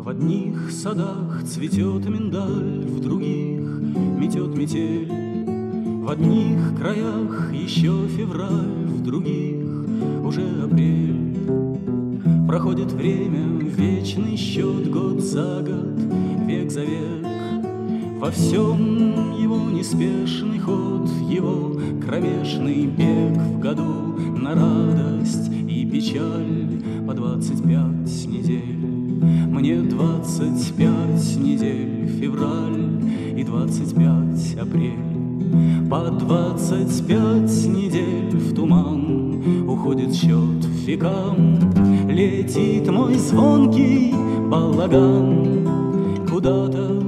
В одних садах цветет миндаль, в других метет метель. В одних краях еще февраль, в других уже апрель. Проходит время, вечный счет, год за год, век за век. Во всем его неспешный ход, его кромешный бег. В году на радость и печаль по 25 недель. Мне 25 недель февраль и 25 апрель. По 25 недель в туман уходит счет векам. Летит мой звонкий балаган куда-то